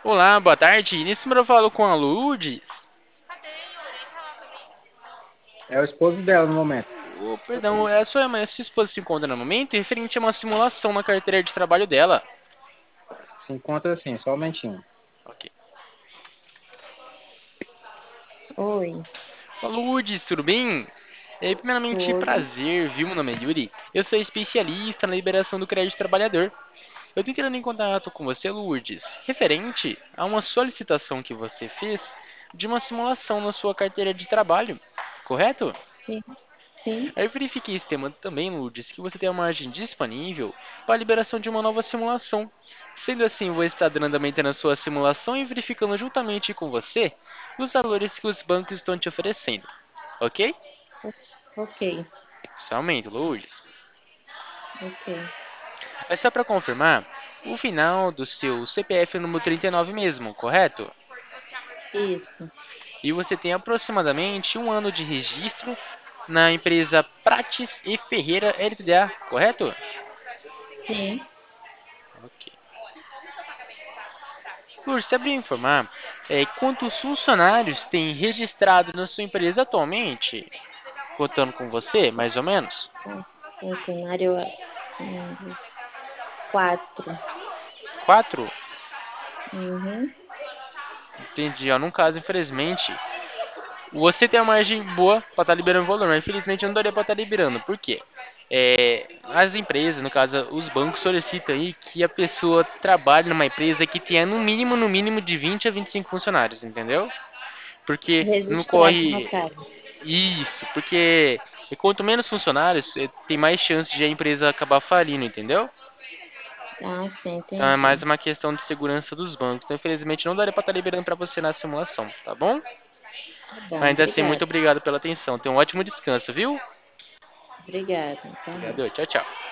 Olá, boa tarde. Nesse número eu falo com a Lourdes. É o esposo dela no momento. Oh, perdão, a sua esposa se encontra no momento referente a uma simulação na carteira de trabalho dela. Se encontra assim, só um momentinho. Ok. Oi, Olá, Lourdes, tudo bem? Primeiramente, tudo. prazer, viu? Meu nome é Yuri. Eu sou especialista na liberação do crédito trabalhador. Eu tô entrando em contato com você, Lourdes, referente a uma solicitação que você fez de uma simulação na sua carteira de trabalho, correto? Sim, sim. Aí eu verifiquei esse tema também, Lourdes, que você tem uma margem disponível para a liberação de uma nova simulação. Sendo assim, vou estar dando andamento na sua simulação e verificando juntamente com você os valores que os bancos estão te oferecendo. Ok? Ok, Somente, Lourdes. ok. É só para confirmar, o final do seu CPF é o número 39 mesmo, correto? Isso. E você tem aproximadamente um ano de registro na empresa Prates e Ferreira LTDA, correto? Sim. Ok. Lourdes, sabe me informar quantos funcionários tem registrado na sua empresa atualmente? Contando com você, mais ou menos? Funcionário hum, 4. 4? Uhum. Entendi. Ó, num caso, infelizmente, você tem uma margem boa para estar liberando valor, mas infelizmente eu não daria para estar liberando. Por quê? As empresas, no caso, os bancos solicitam aí que a pessoa trabalhe numa empresa que tenha no mínimo de 20 a 25 funcionários, entendeu? Porque não Registrado, no corre caso. isso, porque quanto menos funcionários, tem mais chance de a empresa acabar falindo, entendeu? Ah, sim, Então é mais entendi. uma questão de segurança dos bancos. Então, infelizmente, não daria para estar liberando para você na simulação, tá bom? Tá bom, Ainda assim, muito obrigada. obrigado pela atenção. Tenha um ótimo descanso, viu? Obrigada. Boa Obrigado, noite. tchau, tchau.